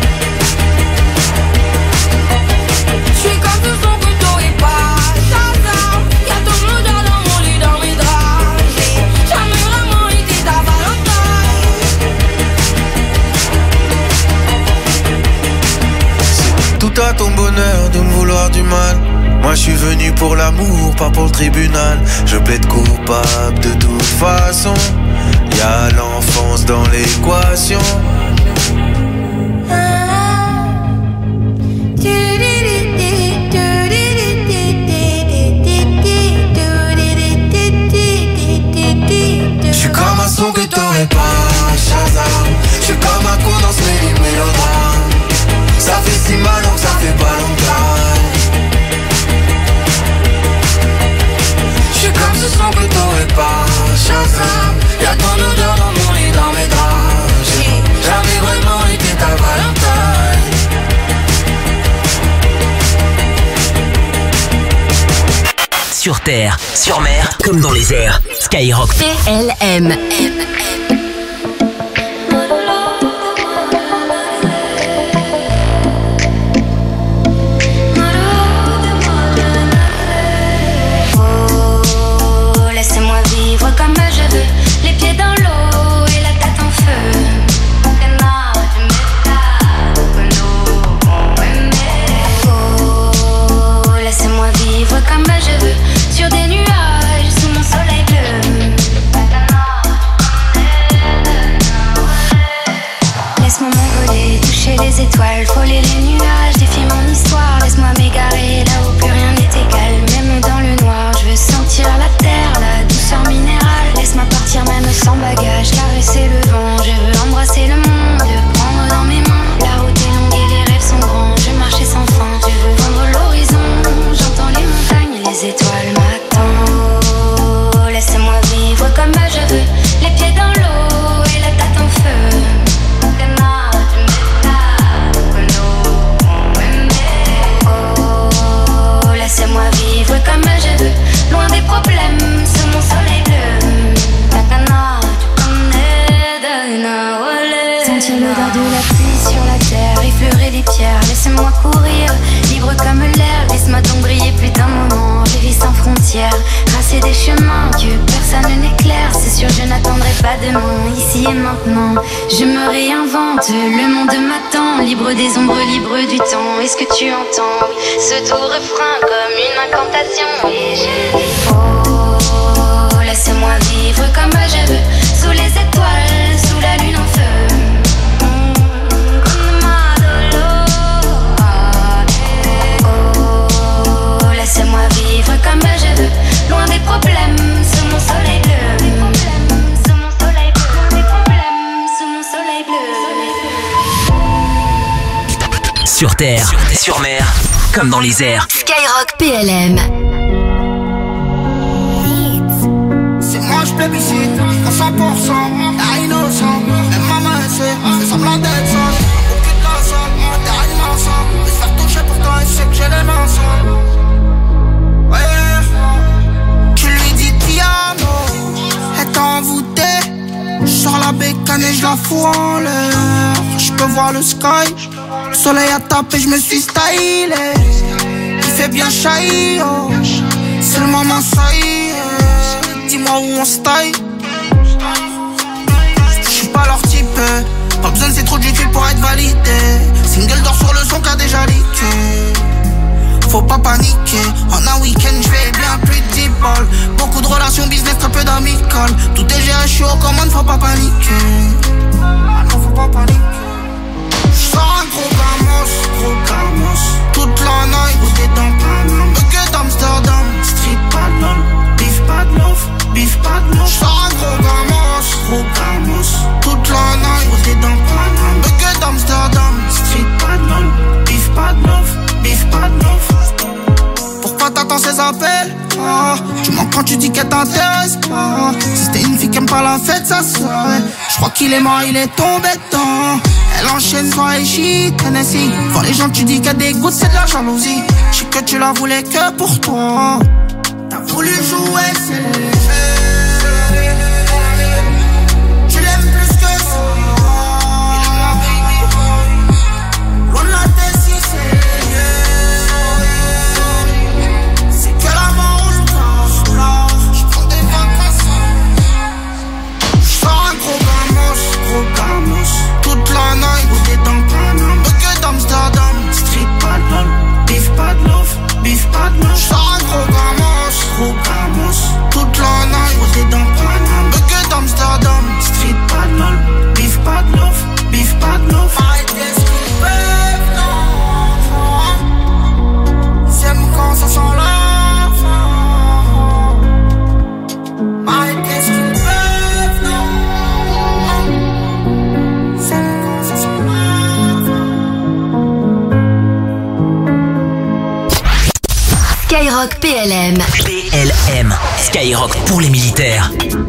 Je suis comme ce son que t'aurais pas, Shazam. Y'a ton odeur dans mon lit, dans mes draps. J'ai jamais vraiment été ta Valentine. C'est tout à ton bonheur de me vouloir du mal. Moi je suis venu pour l'amour, pas pour le tribunal. Je plaide coupable de toute façon. Y'a l'enfance dans l'équation. J'suis comme un son que t'aurais pas, Shazam. J'suis comme un condensé mêlé mélodrame. Ça fait si mal donc ça fait pas longtemps. J'suis comme ce son que t'aurais pas, Shazam. Y'a ton odeur dans mon lit, dans mes draps. J'ai jamais vraiment été ta Valentine. Sur terre, sur mer, comme dans les airs. Skyrock P L M. Laissez-moi vivre comme je veux, les pieds dans l'eau et la tête en feu. Oh, laissez-moi vivre comme je veux, sur des nuages, sous mon soleil bleu. Laisse-moi m'envoler, toucher les étoiles, frôler les nuages, défier mon histoire. Laisse-moi m'égarer là où plus rien n'est égal, même dans le noir. Je veux sentir la terre là. des chemins que personne n'éclaire. C'est sûr, je n'attendrai pas demain, ici et maintenant. Je me réinvente, le monde m'attend. Libre des ombres, libre du temps. Est-ce que tu entends ce doux refrain comme une incantation? Et je dis oh, laisse-moi vivre comme je veux, sous les étoiles, sous la lune en feu. Laisse-moi vivre comme je veux, loin des problèmes, sous mon soleil bleu. Sous mon soleil bleu, loin des problèmes, sous mon soleil bleu. Sur terre, sur mer, comme dans les airs. Skyrock P L M. C'est moi je plébiscite, à cent pour cent, à innocent. Même maman elle sait, fait semblant d'être sage. Au cul de la salle, on termine ensemble. Mais se faire toucher pourtant elle sait que j'ai les mains sales. Ouais, tu lui dis piano, elle t'a envoûté. J'sors la bécane et j'la fous en l'air. J'peux voir le sky, le soleil a tapé, j'me suis stylé. Il fait bien chahi, oh. C'est le moment, ça y est. Dis-moi où on se taille. J'suis pas leur type, pas besoin de c'est trop du cul pour être validé. Single d'or sur le son qu'a déjà leaké. Faut pas paniquer, en un week-end j'fais bien plus de dix balles. Beaucoup de relations business, très peu d'amicales. Tout est géré, j'suis aux commandes, faut pas paniquer. Ah non, faut pas paniquer. J'sors un gros gamos, gros gamos. Toute la night, où t'es dans Paname. Bucket d'Amsterdam, street pas de lol. Beef pas de love, beef pas de love. J'sors un gros gamos, gros gamos. Toute la night, où t'es dans Paname. Bucket d'Amsterdam, street pas de lol. Beef pas de love, beef pas de love. Pourquoi t'attends ces appels? Ah, tu mens quand tu dis qu'elle t'intéresse pas. Si c'était une fille qui aime pas la fête, ça serait. J'crois qu'il est mort, il est tombé dedans. Elle enchaîne soirée shit, Tennessee. Quand les gens tu dis qu'il y a des gouttes, c'est de la jalousie. J'sais que tu la voulais que pour toi. T'as voulu jouer, c'est léger. Tu l'aimes plus que ça. Loin de la tête si c'est. Toute la night, où t'es dans Paname. Bucket d'Amsterdam, street pas de lol. Beef pas de love, beef pas de love. J'sors un gros gamos, gros gamos. Toute la night, où t'es dans Paname. Bucket d'Amsterdam, street pas de lol. Beef pas de love, beef pas de love. Arrêtez ce qu'ils peuvent, non. Ils aiment quand ça sent la fin. Arrêtez ce qu'ils peuvent. Skyrock P L M. P L M. Skyrock pour les militaires.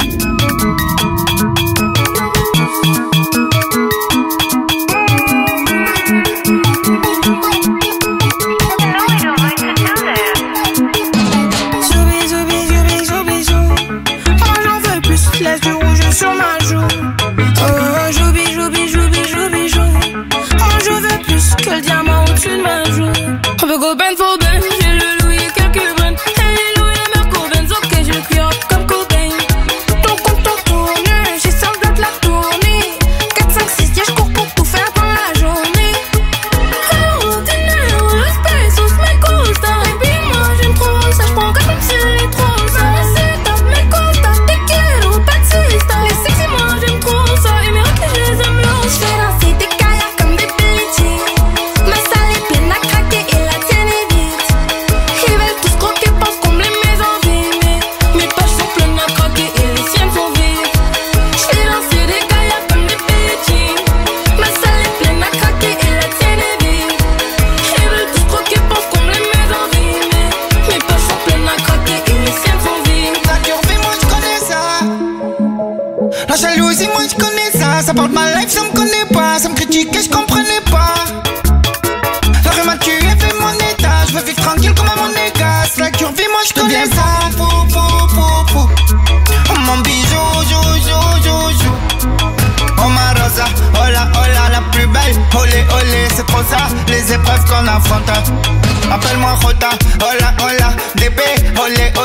Zoubi, zoubi, zoubi, zoubi, zou. Moi j'en veux plus, laisse du rouge sur ma joue. Oh, joubi, joubi, joubi, joubi, jou. Moi je veux plus que le diamant au-dessus de ma joue. On peut go ben for ben, j'ai le Louis et quelques brins. Hey, Louis et Merco Benz, ok, je le cuire comme Cobain. Ton compte en tourne, j'ai sans bloc la tournée. quatre, cinq, six, yeah, j'cours pour tout faire dans la journée. Oh, dinero, los pesos me gusta. Baby, moi j'aime trop ça, j'prends comme si elle est trop ça. C'est me gusta, te quiero, taxista. Les sexy, moi j'aime trop ça. Et mes rêves, je les aime l'eau. J'fais danser des kayaks comme des pelletiers. Ma salle est pleine à craquer et la tienne est vide. Ils veulent tous croquer, pensent combler mes envies. Mais mes poches sont pleines à craquer et les siennes sont vides. J'fais danser des kayaks comme des pelletiers. Ma salle est pleine à craquer et la tienne est vide. Ils veulent tous croquer, pensent combler mes envies. Mais mes poches sont pleines à craquer et les siennes sont vides. La curvée, moi je connais ça. La jalousie, moi je connais ça. Ça parle de ma life, ça me connaît pas. Ça me critique et je comprenais pas. La rue m'a tué, fait mon état. Je veux vivre tranquille comme à mon égas. La curvée, moi je connais ça. Pou, pou, pou, pou. Oh mon bijou, jou, jou, jou, jou. Oh ma rosa, oh la, oh la, la plus belle. Olé, olé, c'est trop ça. Les épreuves qu'on affronte. Appelle-moi Rota, oh la, oh la. D B, olé, olé.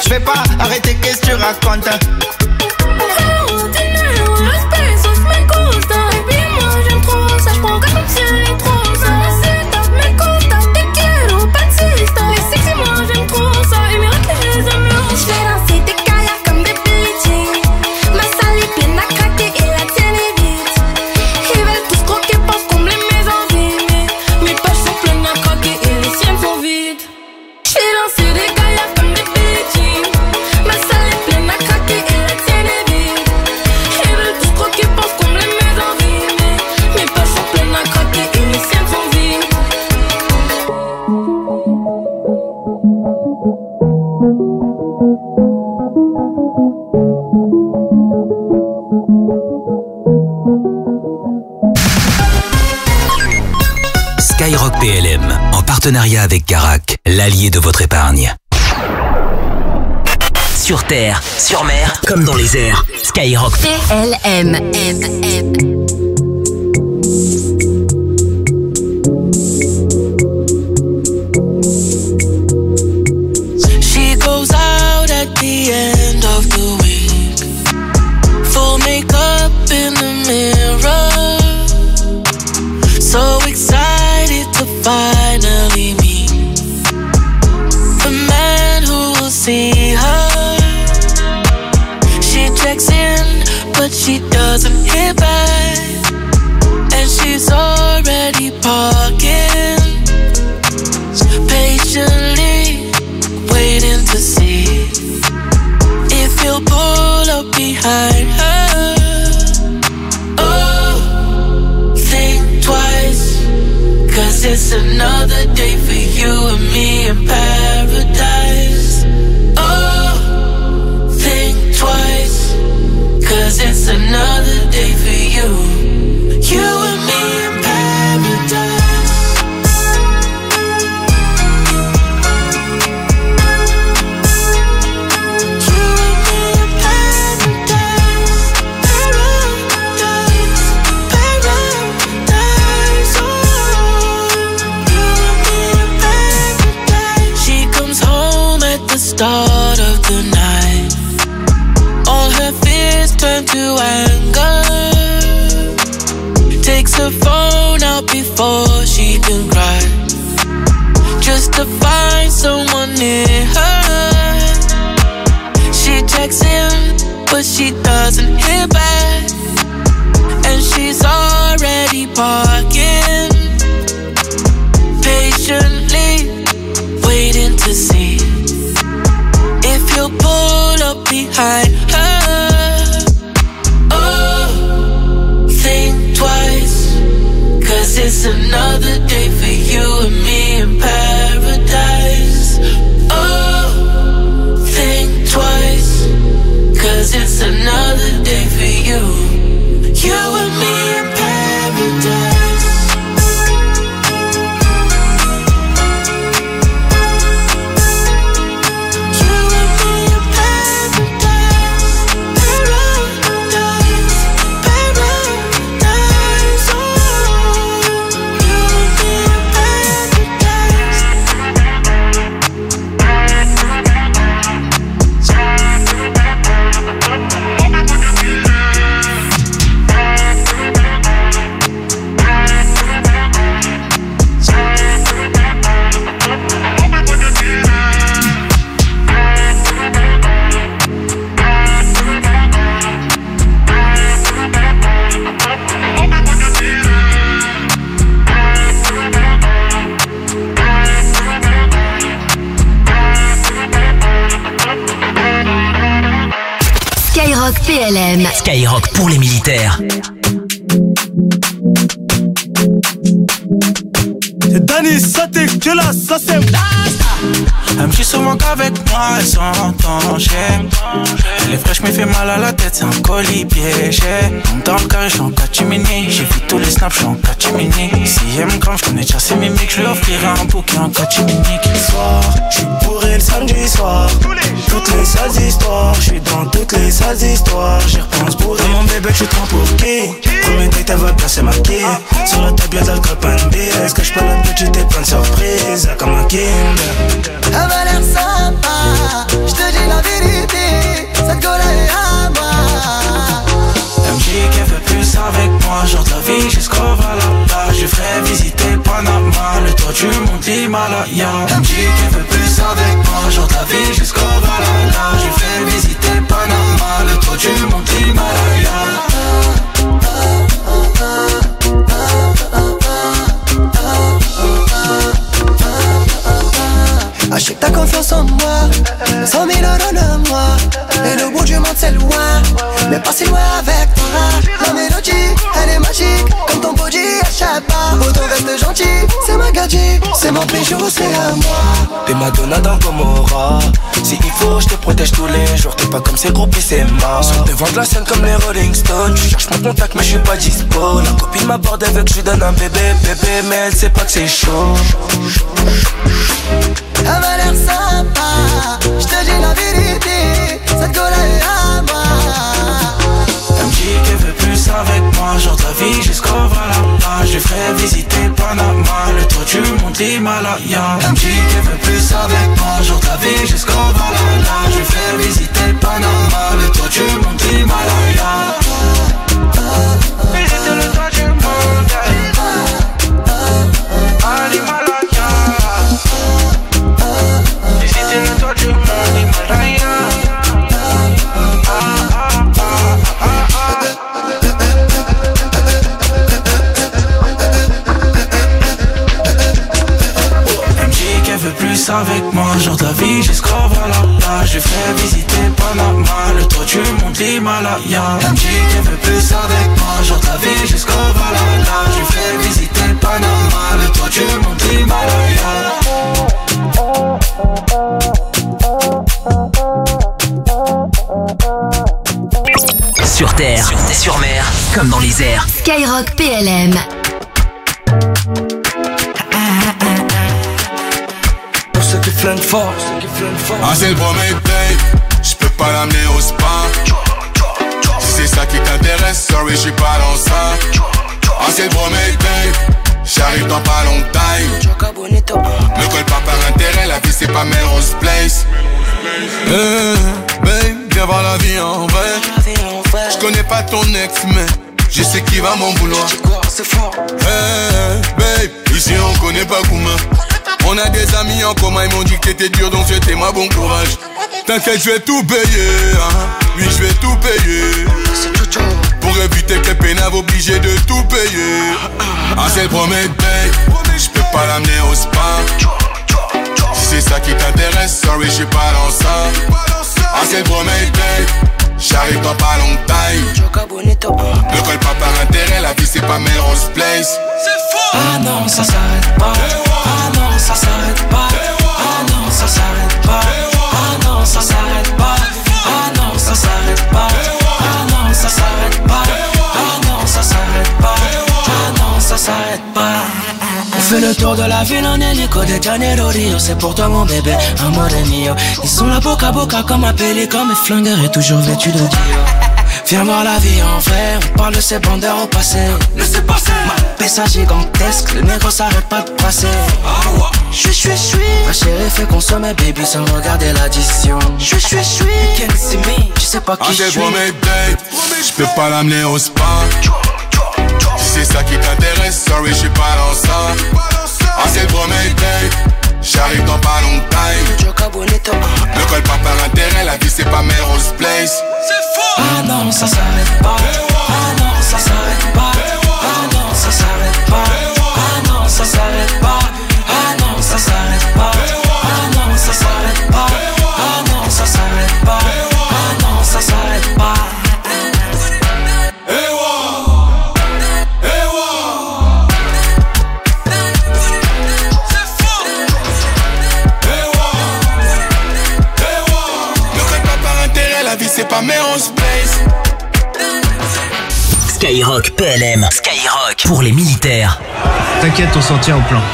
Je vais pas arrêter, qu'est-ce que tu racontes? Oh, dinero, los pesos me gusta. Baby, moi j'aime trop ça, j'prends comme si j'aime trop ça. Necesitas, me gusta, te quiero, pansista. Les sexy, moi j'aime trop ça. Et mes raclés, je les aime là. J'fais danser tes caillas comme des Billie Jean. Ma salle est pleine à craquer et la tienne est vide. Ils veulent tous croquer pour combler mes envies. Mais mes poches sont pleines à craquer et les siennes sont vides. J'fais danser des caillas comme des Billie Jean. Ma salle est pleine à craquer et la tienne est vide. Ils veulent tous croquer pour combler mes envies. Mais mes poches sont pleines à craquer et les siennes sont vides. Skyrock P L M, en partenariat avec Carac, l'allié de votre épargne. Sur terre, sur mer, comme dans les airs. Skyrock P L M. M, M. She goes out at the end of the week, full makeup in the mirror, so excited to finally meet the man who will see her. She checks in, but she doesn't hear back, and she's already parking, patiently waiting to see if he'll pull up behind her. Oh, think twice, cause it's another day for you and me in paradise. Oh, think twice, cause it's another day for you, you and me in paradise. Start of the night, all her fears turn to anger. Takes her phone out before she can cry, just to find someone near her. She checks in, but she doesn't hear back, and she's already parking, patiently waiting to see if he'll pull up behind her. Oh, think twice, cause it's another day for you and me in paradise. Oh, think twice, cause it's another day for you, you and me in paradise. Skyrock P L M. Skyrock pour les militaires. C'est Danny Saté, que là, ça c'est. Elle me dit souvent qu'avec moi elle s'entend, j'aime. Elle est fraîche mais fait mal à la tête, c'est un colis piégé. Dans le carré, j'suis en catimini. J'ai vu tous les snaps, j'suis en catimini. Si elle me crame, j'connais déjà ses mimiques. J'lui offrirai un bouquet en catimini. Soir, j'suis bourré le samedi soir. Toutes les sales histoires, j'suis dans toutes les sales histoires. J'y repense bourré. Mon bébé, j'suis trop pour qui? Premier date, elle va bien se maquiller. Sur la table, y'a de l'alcool, pas de bière. Est-ce que j'peux la petite et plein de surprises? Comme un kinder. Elle va l'air sympa, j'te dis la vérité, cette gueule est à moi. Elle me dit qu'elle veut plus avec moi, genre de la vie jusqu'au Valhalla. Je ferai visiter Panama, le toit du mont Himalaya. Elle me dit qu'elle veut plus avec moi, genre de la vie jusqu'au Valhalla. Je ferai visiter Panama, le toit du mont Himalaya. Achète ta confiance en moi, cent mille euros de moi. Et le bout du monde c'est loin, mais pas si loin avec toi. La mélodie, elle est magique, comme ton body échappe pas. Autant reste gentil, c'est ma gadget, c'est mon bijou, c'est à moi. T'es Madonna dans Gomorrah. Si il faut, je te protège tous les jours. T'es pas comme ces groupies, c'est mort. Sur devant de la scène comme les Rolling Stones. Tu cherches mon contact, mais je suis pas dispo. La copine m'aborde avec, je lui donne un bébé, bébé, mais elle sait pas que c'est chaud. Elle m'a l'air sympa, j'te dis la vérité, cette gueule est à moi. Elle me dit qu'elle veut plus avec moi, genre de la vie jusqu'au Valhalla. Je ferai visiter Panama, le toit du mont Himalaya. Elle me dit qu'elle veut plus avec moi, genre de la vie jusqu'au Valhalla. Je ferai visiter Panama, le toit du mont Himalaya. Visiter le toit du monde à l'Himalaya. Visiter le toit du monde Himalaya. Plus avec moi, genre de la vie jusqu'au Valhalla. Je ferai visiter Panama, le toit du mont Himalaya. Elle me dit qu'elle veut plus avec moi, genre de la vie jusqu'au Valhalla. Je ferai visiter Panama, le toit du mont Himalaya. Sur terre, sur, sur mer, comme dans les airs. Skyrock P L M. Qui flingue fort, qui flingue fort. Ah c'est le premier day, j'peux pas l'amener au spa. Si c'est ça qui t'intéresse, sorry j'suis pas dans ça. Ah c'est le premier day, j'arrive dans pas longtemps. Me colle pas par intérêt, la vie c'est pas Melrose Place. Hey, babe, viens voir la vie en vrai. J'connais pas ton ex mais je sais qui va m'en vouloir. Hey, babe, ici on connaît pas Gouma. On a des amis en commun, ils m'ont dit que t'étais dur, donc souhaitez-moi bon courage. T'inquiète, je vais tout payer, hein. Oui, je vais tout payer. Pour éviter que les pénaves obligés de tout payer. Ah, c'est le premier date, j'peux pas l'amener au spa. Si c'est ça qui t'intéresse, sorry, j'suis pas dans ça. Ah, c'est le premier date, j'arrive dans pas longtemps. Ne colle pas par intérêt, la vie c'est pas Melrose Place. Ah non, ça s'arrête pas. Ah non, ça s'arrête pas. Ah non, ça s'arrête pas. Ah non, ça s'arrête pas. Ah non, ça s'arrête pas. Ah non, ça s'arrête pas. Ah non, ça s'arrête pas. Ah non, ça s'arrête pas. On fait le tour de la ville en hélico de Janeiro Rio. C'est pour toi mon bébé, amore mio. Ils sont là boca à boca comme un pélican. Mes flingueurs est toujours vêtu de Dio. Viens voir la vie en vrai, on parle de ces bandeurs au passé. Laissez passer. Ma pessa gigantesque, le négro s'arrête pas de passer. J'suis, j'suis, j'suis. Ma chérie fait consommer baby sans regarder l'addition. J'suis, j'suis, j'suis. Can't see me, tu sais pas qui j'suis. Ah c'est le premier date, j'peux pas l'amener au spa. Si c'est ça qui t'intéresse, sorry j'suis pas dans ça. Ah c'est le premier date, j'arrive dans pas longtemps. Ne colle pas par intérêt, la vie c'est pas Melrose Place. Ah non, ça s'arrête pas. Ah non, ça s'arrête pas. Ah non, ça s'arrête pas. Ah non, ça s'arrête pas. Ah non, ça s'arrête pas. Ah non, ça s'arrête pas. Ah non, ça s'arrête pas. Ah non, ça s'arrête pas. C'est pas Melrose Place. Skyrock P L M. Skyrock pour les militaires. T'inquiète, on s'en tient au plan.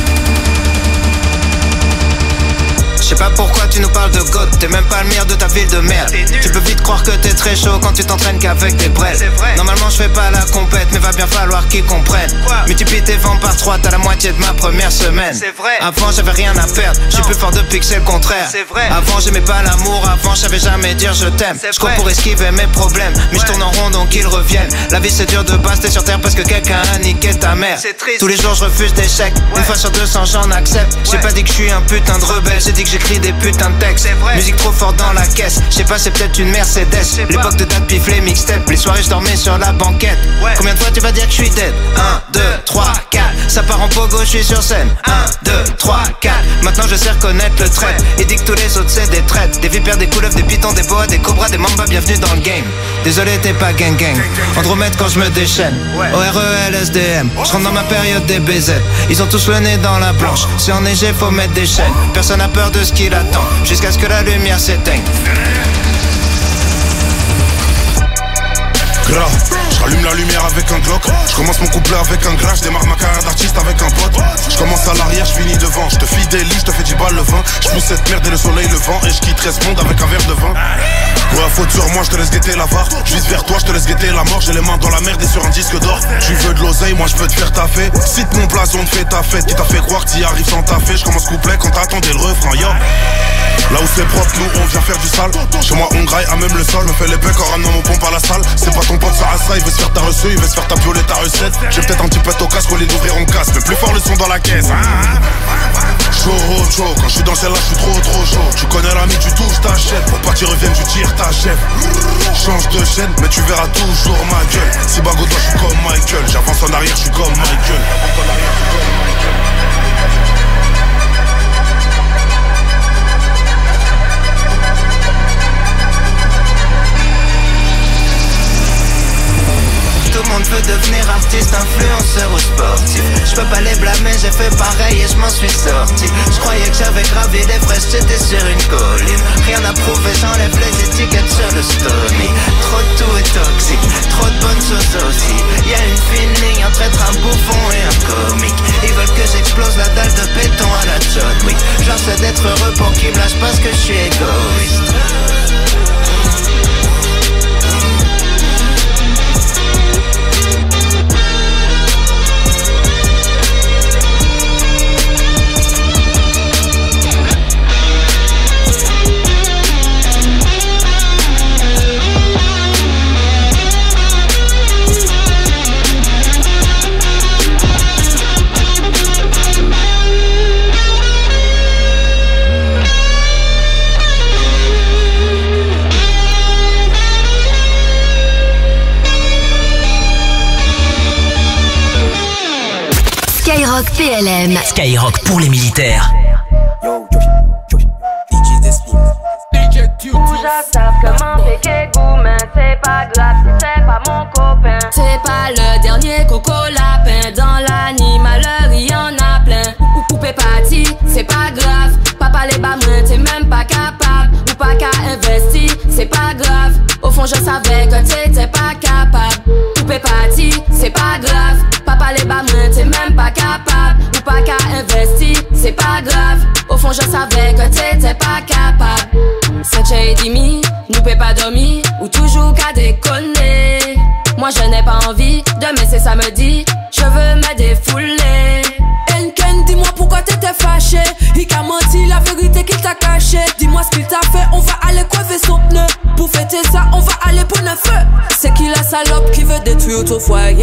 Je sais pas pourquoi tu nous parles de God, t'es même pas le meilleur de ta ville de merde. Tu peux vite croire que t'es très chaud quand tu t'entraînes qu'avec des braises. Normalement je fais pas la compète, mais va bien falloir qu'ils comprennent. Multiplie tes ventes par trois, t'as la moitié de ma première semaine. C'est vrai. Avant j'avais rien à perdre, j'suis plus fort depuis que c'est le contraire. C'est vrai. Avant j'aimais pas l'amour, avant je savais jamais dire je t'aime. Je cours pour esquiver mes problèmes, mais je tourne en rond donc ils reviennent. La vie c'est dur de base, t'es sur terre parce que quelqu'un a niqué ta mère. Tous les jours je refuse d'échecs, une fois sur deux cents j'en accepte. J'ai pas dit que je suis un putain de rebelle, j'ai dit que j'écris des putains de textes. Musique trop fort dans la caisse, je sais pas c'est peut-être une Mercedes. L'époque de date pif les mixtapes, les soirées je dormais sur la banquette. Combien de fois tu vas dire que je suis dead? un, deux, trois, quatre, ça part en pogo, je suis sur scène. un, deux, trois, quatre, maintenant je sais reconnaître le trait. Il dit que tous les autres c'est des traites, des vipères, des couleuvres, des pitons, des boas, des cobras, des mambas, bienvenue dans le game. Désolé t'es pas gang gang, Andromède quand je me déchaîne. O R E L S D M, je rentre dans ma période des B Z. Ils ont tous le nez dans la planche, si enneigé faut mettre des chaînes. Personne n'a peur de ce qu'il attend, jusqu'à ce que la lumière s'éteigne. Grave, j'allume la lumière avec un Glock. Je commence mon couplet avec un gras. Je démarre ma carrière d'artiste avec un pote. Je commence à l'arrière, je finis devant. Je te fidélise, je te fais dix balles le vin. Je pousse cette merde et le soleil le vent. Et je quitterai ce monde avec un verre de vin. Ouais, faute sur moi, je te laisse guetter la var. Je vise vers toi, je te laisse guetter la mort. J'ai les mains dans la merde et sur un disque d'or. Tu veux de l'oseille, moi je veux te faire taffer. Cite mon blason, te fais ta fête. Qui t'a fait croire que t'y arrives sans taffer. Je commence couplet quand t'attendais le refrain, yo. Là où c'est propre, nous on vient faire du sale. Chez moi on graille à même le sol. Me fait les becs en ramenant mon pompe à la salle. C'est pas ton pote ça à ça, il veut se faire ta reçue, il veut se faire ta violer ta recette. J'ai peut-être un petit peu au casque, au lieu d'ouvrir on casse. Mais plus fort le son dans la caisse. Chaud, chaud, quand je suis dans celle-là, je suis trop trop chaud. Tu connais l'ami, tu touches ta chef. Pour pas qu'il revienne, tu tires ta chef. Change de chaîne, mais tu verras toujours ma gueule. Si bago toi, je suis comme Michael. J'avance en arrière, je suis comme Michael. Tout le monde veut devenir artiste, influenceur ou sportif. Je peux pas les blâmer, j'ai fait pareil et je m'en suis sorti. Je croyais que j'avais gravé l'Everest, j'étais sur une colline. Rien à prouver, j'enlève les étiquettes sur le Stony. Trop de tout est toxique, trop de bonnes choses aussi. Y'a une fine ligne entre être un bouffon et un comique. Ils veulent que j'explose la dalle de béton à la John Wick. J'essaie d'être heureux pour qu'ils me lâchent parce que je suis égoïste. Skyrock P L M. Skyrock pour les militaires. J'accepte comment fait qu'est goût, mais c'est pas grave si c'est pas mon copain. C'est pas le dernier coco lapin. Dans l'animal, il y en a plein. Ou coupé parti, c'est pas grave. Papa les bas moins, t'es même pas capable. Ou pas qu'à investir, c'est pas grave. Au fond, je savais que t'étais pas capable. Coupé parti, c'est pas grave. Papa les bas moins, t'es même pas capable. Ou pas qu'à investir, c'est pas grave. Au fond, je savais que t'étais pas capable. Saint et demi, nous peut pas dormir. Ou toujours qu'à déconner. Moi je n'ai pas envie de me laisser samedi. Je veux me défouler. Enken, dis-moi pourquoi t'étais fâché. Il t'a menti la vérité qu'il t'a caché. Dis-moi ce qu'il t'a fait, on va aller crever son pneu. Pour fêter ça, on va aller pour le feu. C'est qui la salope qui veut détruire ton foyer?